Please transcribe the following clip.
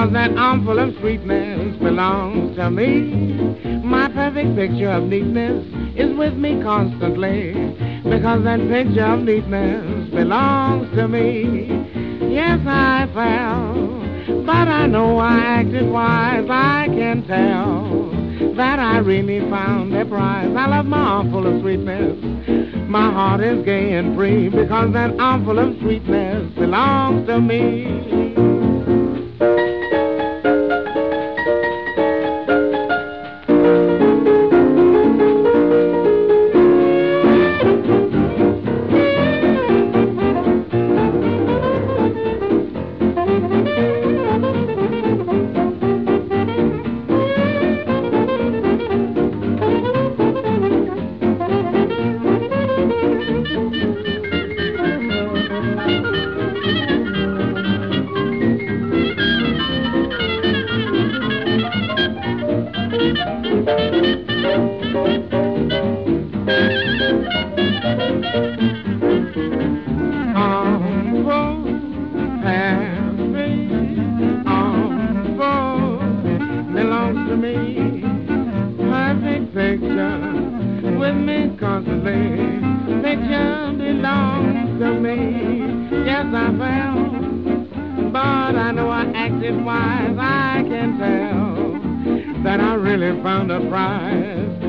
because that armful of sweetness belongs to me. My perfect picture of neatness is with me constantly, because that picture of neatness belongs to me. Yes, I fell, but I know I acted wise. I can tell that I really found a prize. I love my armful of sweetness. My heart is gay and free, because that armful of sweetness belongs to me. Belongs to me, perfect picture with me constantly. Picture belongs to me. Yes, I fell, but I know I acted wise. I can tell that I really found a prize.